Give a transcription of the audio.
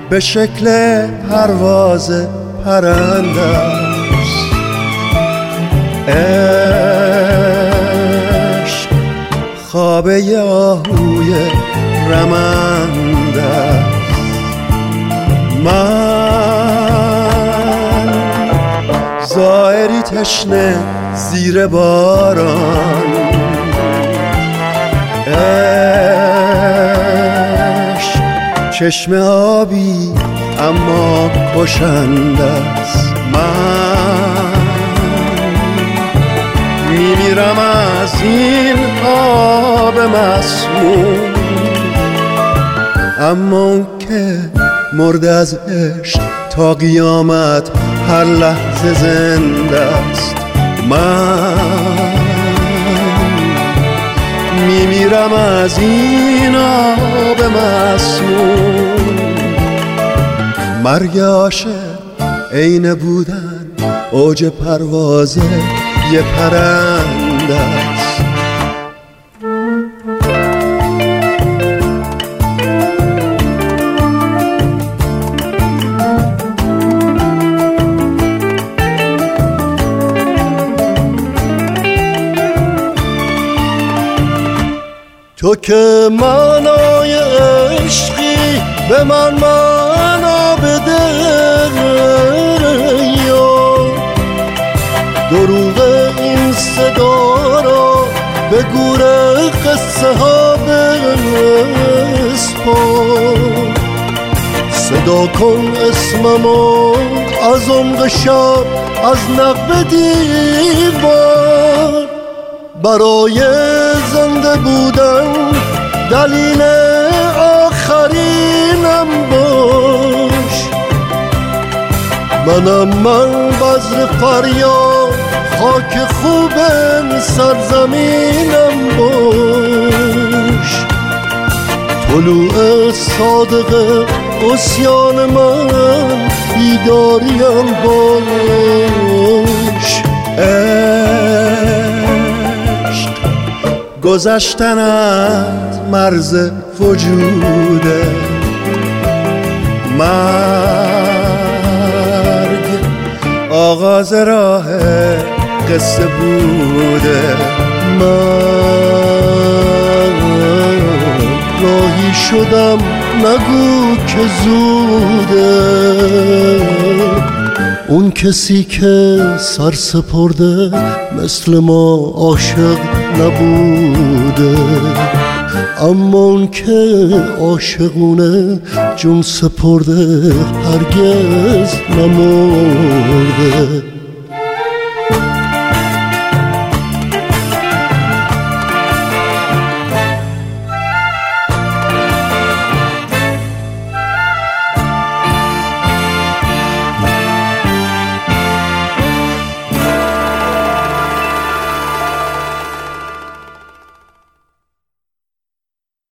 به شکل پرواز پرنده است. عشق خوابه آهوی رمنده است. من زائری تشنه زیر باران، عشق چشم آبی اما کشنده است. من میمیرم از این آب مسموم، اما اون که مرد از عشق تا قیامت هر لحظه زنده است. من میمیرم از این آب مسموم. مرگ عاشق عین بودن اوج پرواز یه پرنده است. تو که معنای عشقی به من معنا بده، یا دروغ این صدا را به گور قصه ها بسپار. صدا کن اسممو از عمق شب، از نقب دیوار. برای زنده بودن دلیل آخرینم باش. من بذر فریاد خاک خوب سرزمینم باش. طلوع صادق عصیان من بیداریم باش. گذشتن از مرز وجوده، مرگ آغاز راه قصه بوده. من راهی شدم نگو که زوده. اون کسی که سر سپرده مثل ما عاشق نبوده، اما اون که عاشقونه جون سپرده هرگز نمرده.